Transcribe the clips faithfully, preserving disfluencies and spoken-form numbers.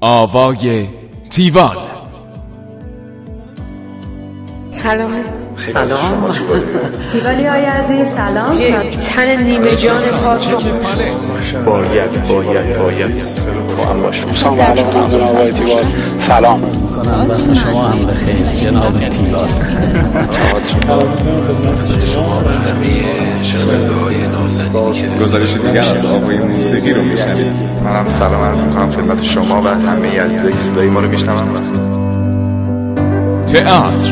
آوای تیوان. سلام. سلام تیوالی های عزیز سلام. تن نیمه جان پاک رو باید باید باید با هم باشم. سلام علیکم جناب آقای تیوان. سلام میکنم وقت شما هم بخیر جناب تیوان. خدمت شما و همه شنونده‌های نازنین که گزارش دیگر از آوای موسیقی رو میشنوید. منم سلام عرض میکنم خدمت شما و همه عزیزایی که صدای ما رو میشنون. تئاتر.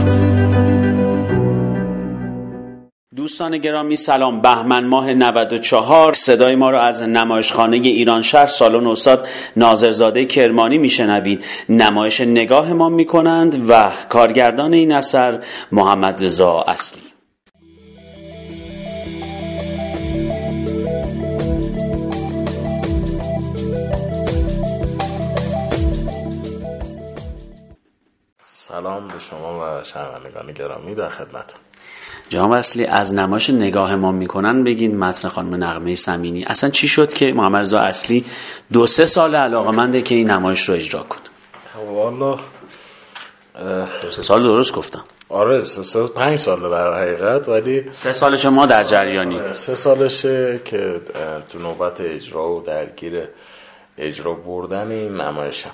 دوستان گرامی سلام. بهمن ماه نود و چهار صدای ما را از نمایشخانه ایران شهر سالن استاد ناظرزاده کرمانی میشنوید. نمایش نگاه ما میکنند و کارگردان این اثر محمد رضا اصلی. سلام به شما و شنوندگان گرامی در خدمتم. جناب اصلی از نمایش نگاه ما میکنن بگین متن خانم نغمه سمینی اصلا چی شد که محمد رضا اصلی دو سه سال علاقه‌منده که این نمایش رو اجرا کنه؟ والا دو سه سال درست گفتم؟ آره سه سال پنج ساله در حقیقت، ولی سه سالش ما در جریانی. سه سالشه که تو نوبت اجرا و درگیر اجرا بردن این نمایشم.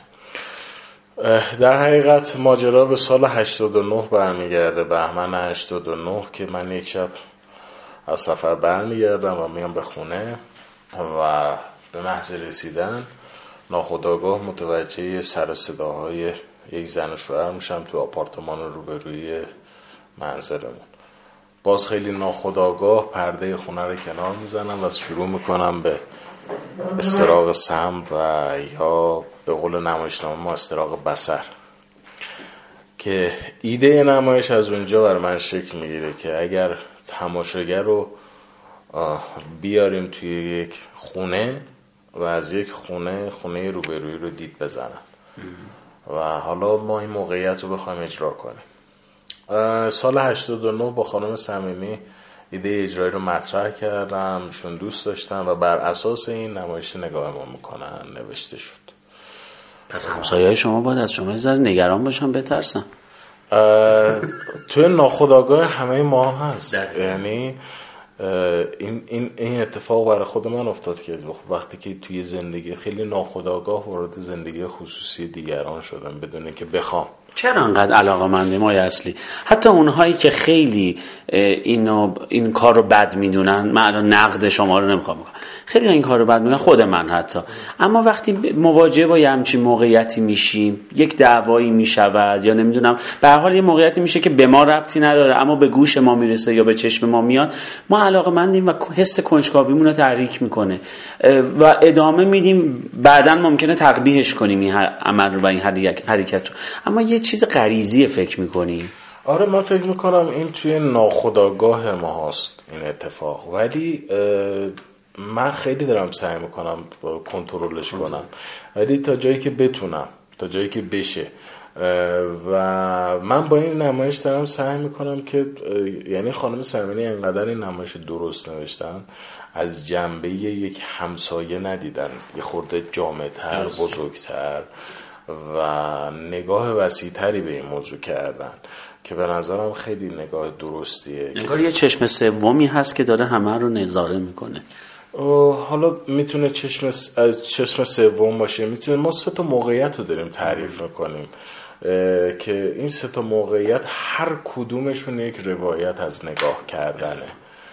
در حقیقت ماجرا به سال هشتاد و نه برمیگرده، بهمن هشتاد و نه، که من یک شب از سفر برمیگردم و میام به خونه و به محض رسیدن ناخودآگاه متوجه سر صداهای یک زن و شوهر میشم تو آپارتمان روبروی منزلمون. باز خیلی ناخودآگاه پرده خونه رو کنار میزنم و شروع میکنم به استراق سم و یا به قول نمایشنامه ما استراق بصر، که ایده نمایش از اونجا بر من شکل میگیره که اگر تماشاگر رو بیاریم توی یک خونه و از یک خونه خونه روبرویی رو دید بزنم و حالا ما این موقعیت رو بخوایم اجرا کنیم. سال هشتاد و نه با خانم سمینی ایده اجرایی رو مطرح کردم، ایشون دوست داشتن و بر اساس این نمایش نگاه ما میکنن نوشته شد. پس همسایه‌های شما باید از شما یه ذره نگران باشن، بترسن. توی ناخودآگاه همه ما هست، یعنی این این این اتفاق برای خود من افتاد که وقتی که توی زندگی خیلی ناخودآگاه وارد زندگی خصوصی دیگران شدم بدون اینکه بخوام. چرا انقدر علاقه‌مندی ما اصلی؟ حتی اونهایی که خیلی اینو این کار رو بد میدونن، من الان نقد شما رو نمیخوام بکنم، خیلی این کار رو بد میدونن، خود من حتی، اما وقتی مواجه با یه همچین موقعیتی میشیم، یک دعوایی میشود یا نمیدونم به هر حال یه موقعیتی میشه که به ما ربطی نداره اما به گوش ما میرسه یا به چشم ما میاد، ما علاقه‌مندیم و حس کنجکاویمون رو تحریک میکنه و ادامه میدیم. بعداً ممکنه تقبیحش کنیم این عمل رو و این حرکت رو، اما یه چیز غریزی فکر میکنی؟ آره من فکر میکنم این توی ناخودآگاه ما هست این اتفاق، ولی من خیلی دارم سعی میکنم کنترلش کنم، ولی تا جایی که بتونم، تا جایی که بشه. و من با این نمایش دارم سعی میکنم که یعنی خانم سمینی انقدر این نمایش درست نوشتن، از جنبه یک همسایه ندیدن، یه خورده جامع‌تر، بزرگتر و نگاه وسیع‌تری به این موضوع کردن که به نظرم خیلی نگاه درستیه. انگار یه چشم سومی هست که داره همه رو نظاره میکنه. حالا میتونه چشم چشم سوم باشه، میتونه ما سه تا موقعیت رو داریم تعریف میکنیم که این سه تا موقعیت هر کدومشون یک روایت از نگاه کردنه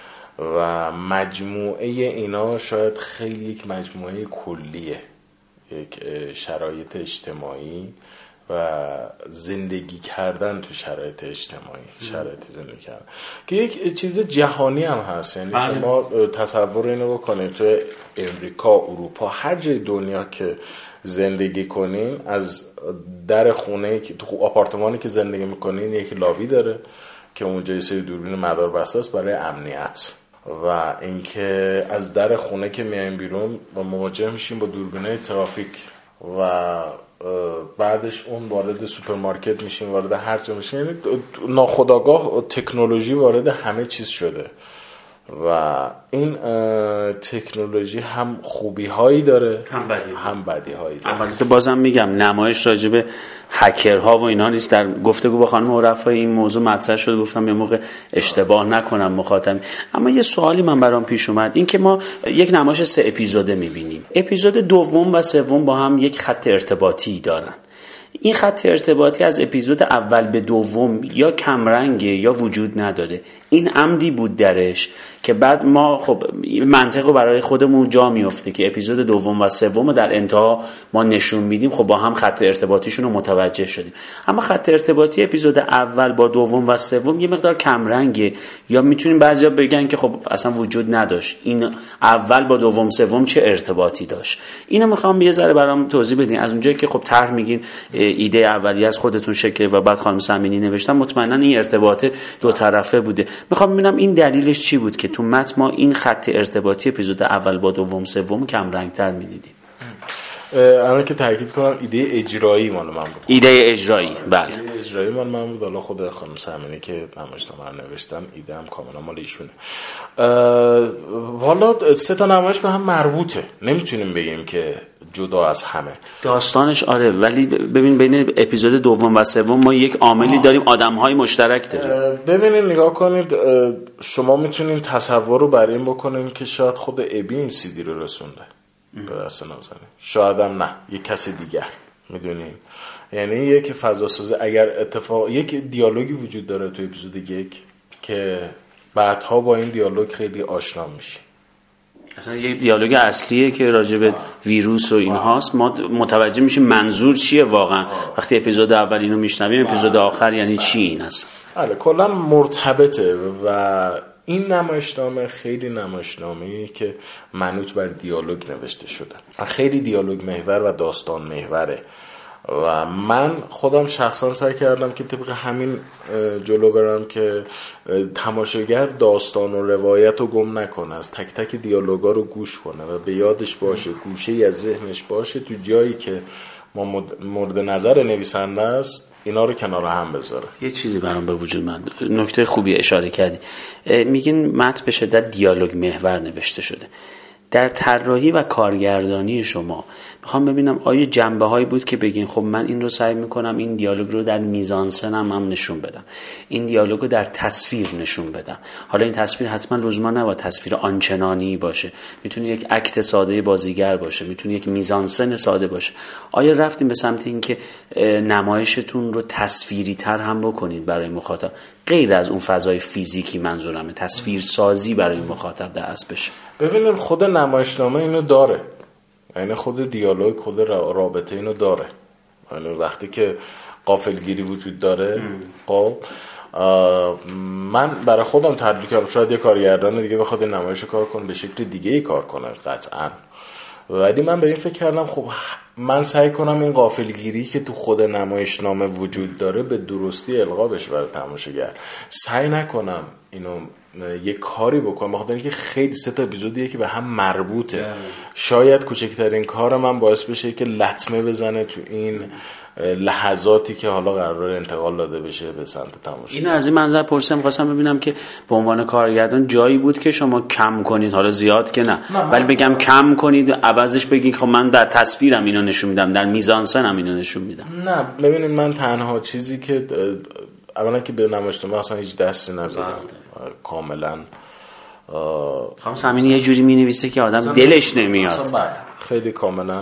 و مجموعه اینا شاید خیلی یک مجموعه کلیه، یک شرایط اجتماعی و زندگی کردن تو شرایط اجتماعی، شرایط زندگی کردن که یک چیز جهانی هم هست. یعنی شما تصور اینو بکنید تو امریکا، اروپا، هر جای دنیا که زندگی کنین، از در خونه که تو آپارتمانی که زندگی میکنین یک لابی داره که اونجا یه سری دوربین مدار بسته است برای امنیت، و اینکه از در خونه که میایم بیرون و مواجه میشیم با دوربینای ترافیک و بعدش اون وارد سوپرمارکت میشیم، وارد هر جا میشیم، یعنی ناخودآگاه تکنولوژی وارد همه چیز شده و این تکنولوژی هم خوبی هایی داره هم بدی هم بدی هایی داره. البته بازم میگم نمایش راجع به هکرها و اینا نیست. در گفتگو با خانم عرفایی این موضوع مطرح شد، گفتم یه موقع اشتباه نکنم مخاطب. اما یه سوالی من برام پیش اومد، این که ما یک نمایش سه اپیزوده میبینیم، اپیزود دوم و سوم با هم یک خط ارتباطی دارن. این خط ارتباطی از اپیزود اول به دوم یا کمرنگه یا وجود نداره. این عمدی بود درش که بعد ما خب منطقو برای خودمون جا میفته که اپیزود دوم و سوم در انتها ما نشون میدیم، خب با هم خط ارتباطیشون رو متوجه شدیم. اما خط ارتباطی اپیزود اول با دوم و سوم یه مقدار کمرنگه، یا میتونیم بعضیا بگن که خب اصلا وجود نداشت، این اول با دوم سوم چه ارتباطی داشت. اینو میخوام یه ذره برام توضیح بدین. از اونجایی که خب طرح میگین ایده اولیه از خودتون شکل و بعد خانم سمینی نوشتن، مطمئنا این ارتباط دو طرفه بوده. میخوام ببینم این دلیلش چی بود که تو متن ما این خط ارتباطی اپیزود اول با دوم سوم کم رنگ‌تر می‌دیدیم. الان که تاکید کنم ایده اجرایی مال من بود. ایده اجرایی بله. ایده اجرایی مال من بود. حالا خود خانم سمینی که نمایشنامه رو نوشتن ایده هم کاملا مال ایشونه. حالا سه تا نمایش به هم مربوطه، نمیتونیم بگیم که جدا از همه داستانش. آره ولی ببین بین اپیزود دوم و سوم ما یک عاملی داریم، آدم‌های مشترک داریم. ببینید نگاه کنید، شما میتونید تصور رو بر این بکنید که شاید خود ابی این سی دی رو رسونده به دست نازنین، شاید هم نه یک کسی دیگر، میدونیم. یعنی یک فضا سازی، اگر اتفاق یک دیالوگی وجود داره تو اپیزود یک که بعدها با این دیالوگ خیلی آشنا میشی، اصلا یک دیالوگ اصلیه که راجع به ویروس و این هاست، ما متوجه میشیم منظور چیه واقعا. وقتی اپیزود اول اینو میشنویم اپیزود آخر یعنی چی این هست. بله کلا مرتبطه و این نمایشنامه خیلی نمایشنامه‌ای که منوط بر دیالوگ نوشته شده، خیلی دیالوگ محور و داستان محوره و من خودم شخصا سعی کردم که طبق همین جلو برم که تماشاگر داستان و روایت رو گم نکنه، از تک تک دیالوگا رو گوش کنه و به یادش باشه، گوشه‌ای از ذهنش باشه، تو جایی که ما مورد نظر نویسنده است اینا رو کنار هم بذاره. یه چیزی برام به وجود من نکته خوبی اشاره کردی، میگین متن به شدت دیالوگ محور نوشته شده. در طراحی و کارگردانی شما میخوام ببینم آیا جنبه هایی بود که بگین خب من این رو سعی میکنم این دیالوگ رو در میزانسنم هم نشون بدم، این دیالوگ رو در تصویر نشون بدم. حالا این تصویر حتما لزوما نباید تصویر آنچنانی باشه، میتونه یک اکت ساده بازیگر باشه، میتونه یک میزانسن ساده باشه. آیا رفتیم به سمت این که نمایشتون رو تصویری تر هم بکنید برای مخاطب، غیر از اون فضای فیزیکی؟ منظورمه تصویر سازی برای مخاطب دست بشه. ببینید خود نمایشنامه اینو داره، یعنی خود دیالوگ، خود رابطه اینو داره. یعنی وقتی که غافلگیری وجود داره، خب من برای خودم تدریج کردم، شاید یه کارگردان دیگه بخواد این نمایش کار کنه به شکل دیگه ای کار کنه قطعاً، ولی من به این فکر کردم خب من سعی کنم این غافلگیری که تو خود نمایشنامه وجود داره به درستی القا بشه برای تماشاگر. سعی نکنم اینو یه کاری بکنم بخاطر اینکه خیلی سه تا اپیزودیه که به هم مربوطه. شاید کوچکترین کار من باعث بشه که لطمه بزنه تو این لحظاتی که حالا قرار انتقال داده بشه به سمت تماشا. اینو از این منظر پرسیدم، خواستم ببینم که به عنوان کارگردان جایی بود که شما کم کنید، حالا زیاد که نه، ولی بگم کم کنید عوضش بگید خب من در تصویرم اینو نشون میدم، در میزانسنم اینو نشون میدم. نه ببینید من تنها چیزی که اولا که به نمایشنامه اصلا هیچ دستی نزدم، کاملا خانم سمینی یه جوری مینویسه که آدم دلش نمیاد، خیلی کاملا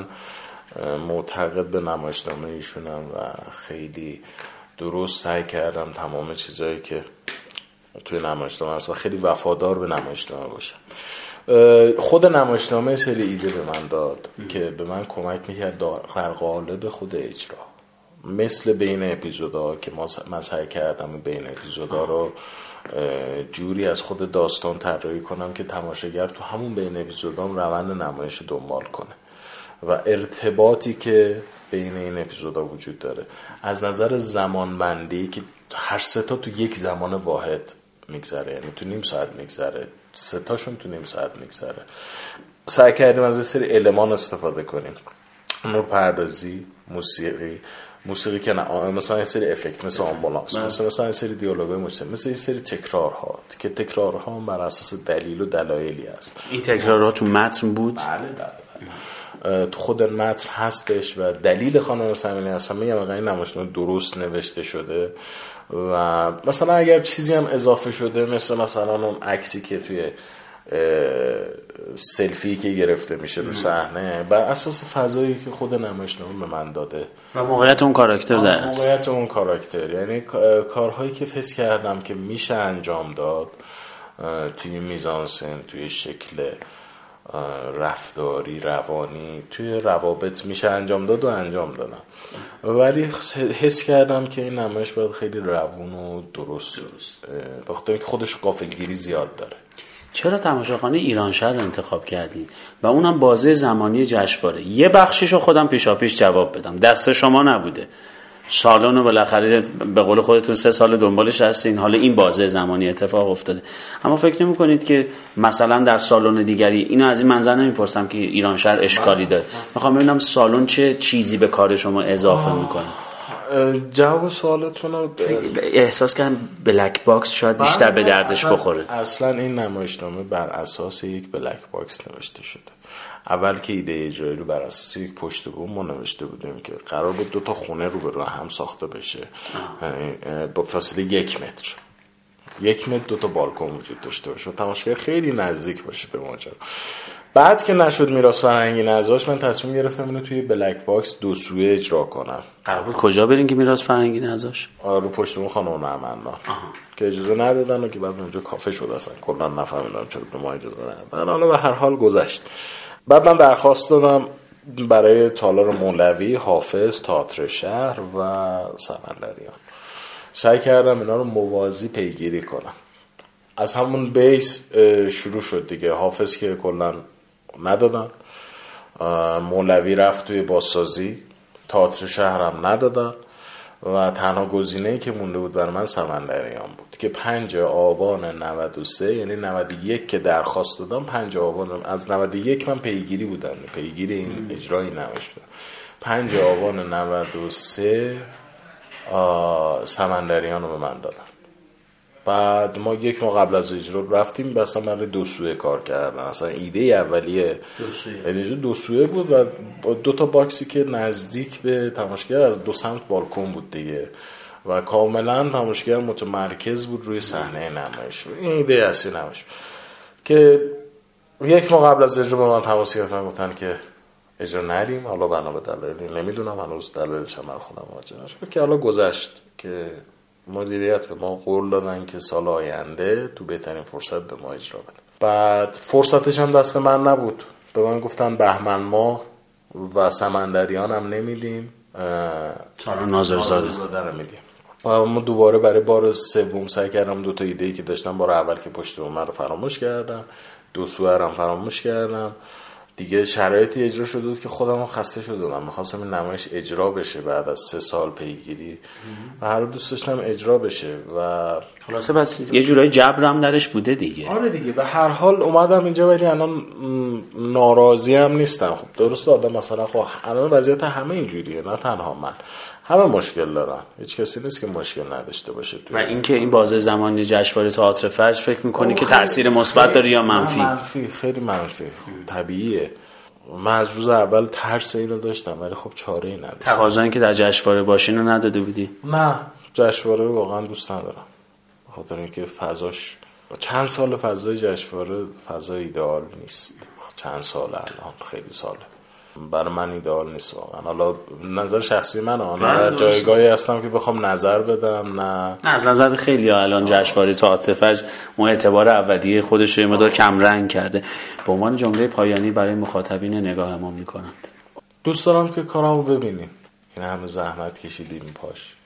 معتقد به نمایشنامه ایشونم و خیلی درست سعی کردم تمام چیزایی که توی نمایشنامه هست و خیلی وفادار به نمایشنامه باشم. خود نمایشنامه سری ایده به من داد که به من کمک میکرد در قالب خود اجرا، مثل بین اپیزودا که من سعی کردم بین اپیزودا رو جوری از خود داستان طراحی کنم که تماشاگر تو همون بین اپیزودام روند نمایش رو دنبال کنه و ارتباطی که بین این اپیزودا وجود داره از نظر زمانبندی که هر سه تا تو یک زمان واحد میگذره، یعنی تو نیم ساعت میگذره، سه تاشون تو نیم ساعت میگذره. سعی کردیم از این سری المان استفاده کنیم، نور پردازی، موسیقی موسیقی که نه، مثلا یه سری افکت مثل آمبولانس، مثلا مثلا یه سری دیالوگای مجتمع، مثل یه سری تکرارها که تکرارها بر اساس دلیل و دلایلی است. این تکرارها تو متن بود؟ بله بله بله. تو خود متن هستش و دلیل خانم صمینی اصلا میگم واقعا این نمایشنامه درست نوشته شده و مثلا اگر چیزی هم اضافه شده مثل مثلا اون عکسی که توی سلفی که گرفته میشه رو صحنه بر اساس فضایی که خود نمایشنامه به من داده و موقعیت اون کاراکتر زده، موقعیت اون کاراکتر، یعنی کارهایی که حس کردم که میشه انجام داد توی میزانسن، توی شکل رفتاری، روانی، توی روابط میشه انجام داد و انجام دادم، ولی حس کردم که این نمایش باید خیلی روون و درست بخاطر اینکه خودش غافلگیری زیاد داره. چرا تماشاخانه ایرانشهر انتخاب کردین و اونم بازه زمانی جشنواره؟ یه بخشیشو خودم پیشاپیش جواب بدم، دست شما نبوده، سالن رو بالاخره به قول خودتون سه سال دنبالش هستین، حالا این بازه زمانی اتفاق افتاده، اما فکر نمی کنید که مثلا در سالن دیگری، اینو از این منظر نمیپرسم که ایرانشهر اشکالی داره، میخوام ببینم سالن چه چیزی به کار شما اضافه میکنه؟ جواب سوالتون رو احساس کردم بلک باکس شاید بیشتر به دردش بخوره. اصلا این نمایشنامه بر اساس یک بلک باکس نوشته شده. اول که ایده اجرایی رو بر اساس یک پشت بوم ما نوشته بودیم که قرار بود دو تا خونه رو به رو هم ساخته بشه، یعنی با فاصله یک متر یک متر دو تا بالکن وجود داشته باشه و تماشاگر خیلی نزدیک باشه به ماجرا. بعد که نشد میراث فرهنگی نذاشت، من تصمیم گرفتم اینو توی بلک باکس دو سویه اجرا کنم. قرار بود کجا برین که میراث فرهنگی نذاشت؟ رو پشت بوم خانم نعمت‌الله که اجازه ندادن و که بعد اونجا کافه شد، اصلا کلا نفهمیدم چرا به ما اجازه ندادن. حالا به هر حال گذشت. بعد من درخواست دادم برای تالار مولوی، حافظ، تئاتر شهر و سمندریان. سعی کردم اینا رو موازی پیگیری کنم. از همون بیس شروع شد دیگه. حافظ که کلا ندادن، مولوی رفت توی بازسازی، تئاتر شهرم ندادن و تنها گزینه‌ای که مونده بود برای من سمندریان بود که پنج آبان نود و سه، یعنی نود و یک که درخواست دادم، پنج آبان از نود و یک من پیگیری بودم، پیگیری این اجرای نمایش بودم. پنج آبان نود و سه سمندریان رو به من دادن. بعد ما یک ماه قبل از اجرا رفتیم بس برای دو سویه کار کردن. اصلا ایده اولیه دو, دو سویه بود و دو تا باکسی که نزدیک به تماشاگر از دو سمت بالکن بود دیگه و کاملا تماشاگر متمرکز بود روی صحنه نمایش. این ایده اصلی نمایش که یک ماه قبل از اجرا به من تماس گرفتن، گفتن که اجرا نریم، حالا بنا به دلایلی نمیدونم هنوز دلایلش هم خودم مواجه نشدم که حالا گذشت که مدیریت به ما قول دادن که سال آینده تو بهترین فرصت به ما اجرا بدن. بعد فرصتش هم دست من نبود، به من گفتن بهمن ماه و سمندریان هم نمیدیم، سالن ناظرزاده رو میدیم. و ما دوباره برای بار سوم سعی کردم دو تا ایده‌ای که داشتم، بار اول که پشت بوم رو فراموش کردم، دو سوئر هم فراموش کردم دیگه. شرایطی اجرا شده بود که خودم خسته شده بودم، می‌خواستم این نمایش اجرا بشه بعد از سه سال پیگیری و هر دوست داشتم اجرا بشه و خلاصه بس یه جورایی جبر هم درش بوده دیگه. آره دیگه. به هر حال اومدم اینجا ولی الان ناراضی هم نیستم. خب درسته آدم مثلا خب الان وضعیت همه اینجوریه، نه تنها من، همه مشکل دارن، هیچ کسی نیست که مشکل نداشته باشه. و اینکه این بازه زمانی جشنواره تئاتر فجر فکر می‌کنی که تاثیر مثبت داره یا منفی؟ منفی، خیلی منفی. طبیعیه. من از روز اول ترس اینو داشتم ولی خب چاره‌ای نداشتم. تقاضا این که در جشنواره باشین رو نداده بودی؟ نه، جشنواره رو واقعا دوست ندارم. بخاطر اینکه فضاش چند سال فضای جشنواره فضای ایدئال نیست. چند سال الان خیلی ساله. برای من ایدئال نیست واقعا. حالا نظر شخصی منه، من در جایگاهی هستم که بخوام نظر بدم. نه نه از نظر خیلی ها الان جشنواره تئاتر فجر اون اعتبار اولیه خودش رو یه مقدار کم رنگ کرده. به عنوان جمله پایانی برای مخاطبین نگاه ما میکنند. دوست دارم که کارامو ببینین. این همه زحمت کشیدیم پاش.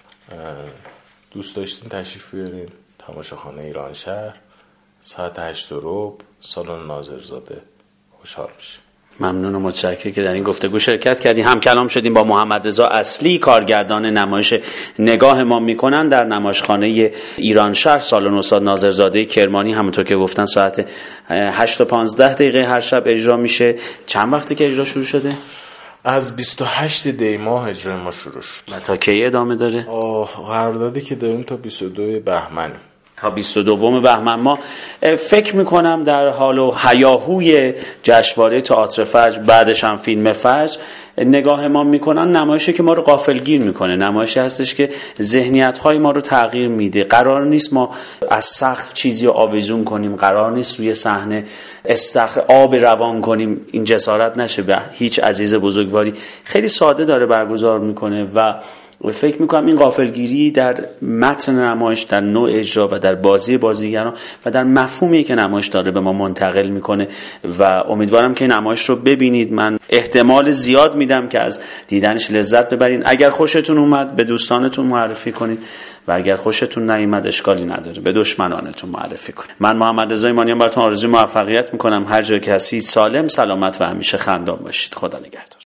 دوست داشتین تشریف بیارین تماشاخانه ایرانشهر ساعت هشت و ربع سالن ناظرزاده. خوشحال میشیم. ممنون و متشکرم که در این گفتگو شرکت کردیم. هم کلام شدیم با محمد رضا اصلی، کارگردان نمایش نگاه ما میکنن در نمایشخانه ایرانشهر سالن استاد ناظرزاده کرمانی. همونطور که گفتن ساعت هشت و پانزده دقیقه هر شب اجرا میشه. چند وقتی که اجرا شروع شده؟ از بیست و هشتم دی ماه اجرای ما شروع شد. و تا کی ادامه داره؟ قراردادی که داریم تا بیست و دوم بهمن. تا بیست و دوم بهمن. ما فکر میکنم در حال و هیاهوی جشنواره تئاتر فجر، بعدش هم فیلم فجر، نگاه ما میکنن نمایشی که ما رو غافلگیر میکنه، نمایشی هستش که ذهنیت‌های ما رو تغییر میده. قرار نیست ما از سقف چیزی رو آویزون کنیم، قرار نیست روی صحنه استخر آب روان کنیم، این جسارت نشه به هیچ عزیز بزرگواری. خیلی ساده داره برگزار میکنه و فکر میکنم این غافلگیری در متن نمایش، در نوع اجرا و در بازی بازیگران و در مفهومی که نمایش داره به ما منتقل میکنه و امیدوارم که نمایش رو ببینید. من احتمال زیاد میدم که از دیدنش لذت ببرین. اگر خوشتون اومد به دوستانتون معرفی کنید و اگر خوشتون نیامد اشکالی نداره به دشمنانتون معرفی کنید. من محمد رضا ایمانیان براتون آرزوی موفقیت میکنم. هر جا که هستید سالم، سلامت و همیشه خندان باشید. خدا نگهدار.